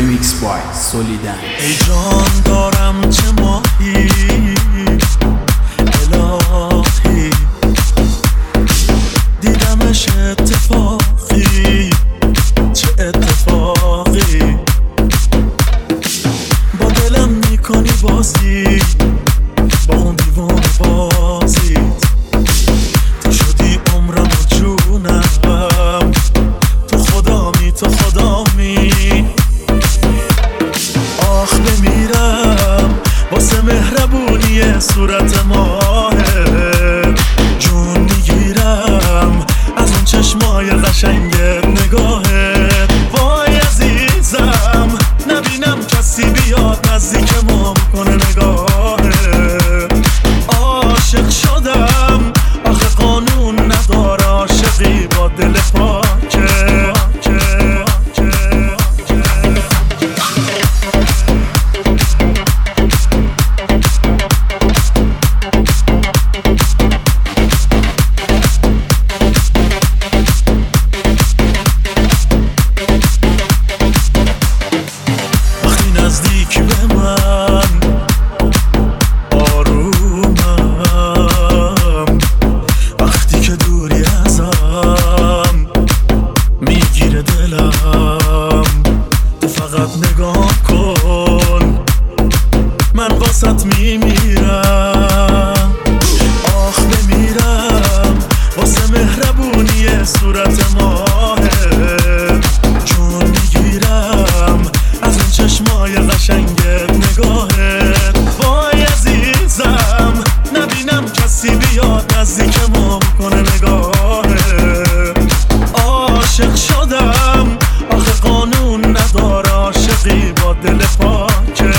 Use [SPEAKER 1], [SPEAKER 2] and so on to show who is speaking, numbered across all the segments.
[SPEAKER 1] Remix by Solidan.
[SPEAKER 2] ای جان دارم چه ماهی الهی، دیدمش اتفاقی، چه اتفاقی، با دلم میکنی بازی، با اون دیوانه بازیت، تو شدی عمرم و جونم، تو خدامی تو خدامی. آخ بمیرم واسه مهربونی صورت ماهت، جون میگیرم از اون چشمای قشنگت، نگاهت. وای عزیزم نبینم کسی بیاد نزدیکمون کنه، نگاهت. عاشق شدم آخه قانون نداره، عاشقی با دل پاکه. نزدیک به من آرومم، وقتی که دوری ازم میگیره دلم. تو فقط نگاه کن من واسط میمیرم. آخ بمیرم واسه مهربونی صورت ماهت، جون میگیرم از اون چشمای قشنگت، نگاهت. وای عزیزم نبینم کسی بیاد نزدیکمون کنه، نگاهت. عاشق شدم آخه قانون نداره، عاشقی با دل پاکه.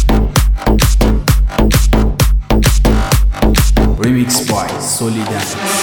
[SPEAKER 1] Remix by Solidan.